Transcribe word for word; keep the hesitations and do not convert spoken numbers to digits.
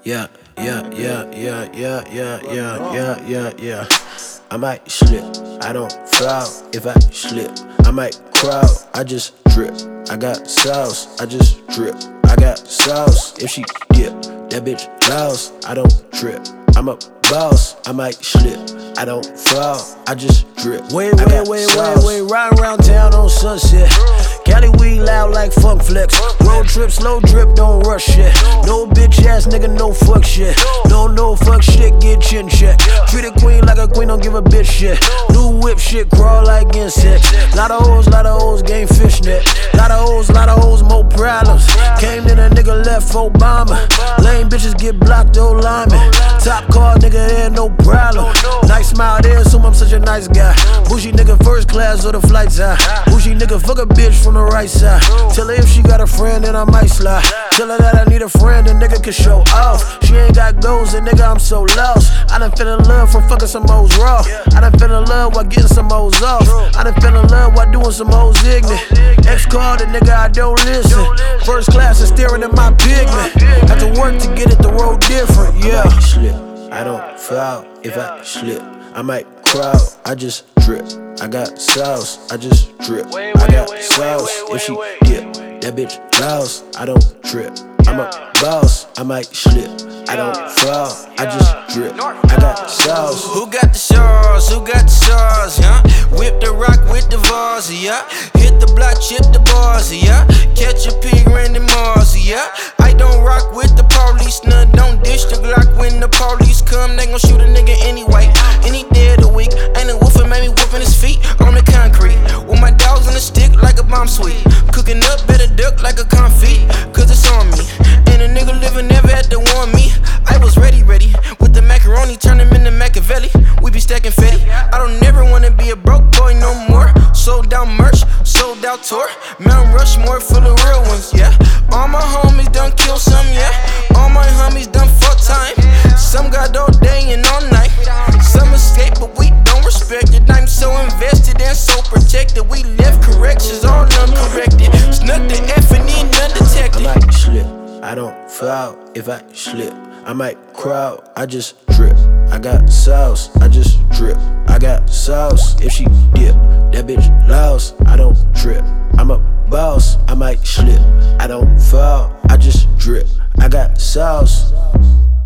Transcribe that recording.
Yeah, yeah, yeah, yeah, yeah, yeah, yeah, yeah, yeah, yeah. I might slip, I don't foul. If I slip, I might crowd. I just drip, I got sauce. I just drip, I got sauce. If she dip, that bitch louse. I don't trip, I'm a boss. I might slip, I don't fall. I just drip. Wait, wait, wait, wait, wait. Riding around town on Sunset. Cali weed loud like Funk Flex. Road trip, slow drip, don't rush shit. No bitch ass nigga, no fuck shit. No, no fuck shit, get chin check. Treat a queen like a queen, don't give a bitch shit. New whip shit, crawl like insects. Lot of hoes, lot of hoes, game fishnet. Lot of hoes, lot of hoes, more problems. Came in a nigga left Obama. Lame bitches get blocked, old lineman. Top car, nigga, there no problem. Nice smile there, so I'm such a nice guy. Bougie nigga first class or the flights high. Bougie nigga fuck a bitch from the right side. Tell her if she got a friend, then I might slide. Tell her that I need a friend, and nigga can show off. She ain't got goals, and nigga, I'm so lost. I done fell in love from fucking some hoes raw. I done fell in love while getting some hoes off. I done fell in love while doing some hoes ignorant. Ex called the nigga, I don't listen. First class is staring at my pigment. Have to work to get it, the road different, yeah. I slip, I don't foul. If I slip, I might crowd. I just drip, I got sauce. I just drip, I got sauce. If she dip, that bitch louse. I don't trip, I'm a boss. I might slip, I don't fall. I just drip, I got sauce. Who got the sauce? Who got the sauce? Yeah. Whip the rock with the vase, yeah. Hit the block, chip the bars, yeah. Catch a pig, Randy Mars, yeah. I don't rock with the police, none don't dish the Glock. When the police come, they gon' shoot a nigga anyway. Any day of the week, ain't a wolf and made me whooping his feet on the concrete. With my dogs on the stick like a bomb suite. Cooking up, better duck like a confit, cause it's on me. And a nigga living never had to warn me. I was ready, ready, with the macaroni, turn him into Machiavelli. We be stacking fetty. I don't never wanna be a broke boy no more. Sold out merch, sold out tour. Mount Rushmore full of real ones, yeah. All my homies done kill some, yeah. All my homies done fuck time. Some got all day and all night. Some escape, but we don't respect it. I'm so invested and so protected. We left corrections all uncorrected. Snuck the F and E undetected. I might slip, I don't foul. If I slip, I might crowd. I just drip, I got sauce. I just drip, I got sauce. If she dip, that bitch louse. I don't trip, I'm a boss. I might slip, I don't fall. I just drip, I got sauce.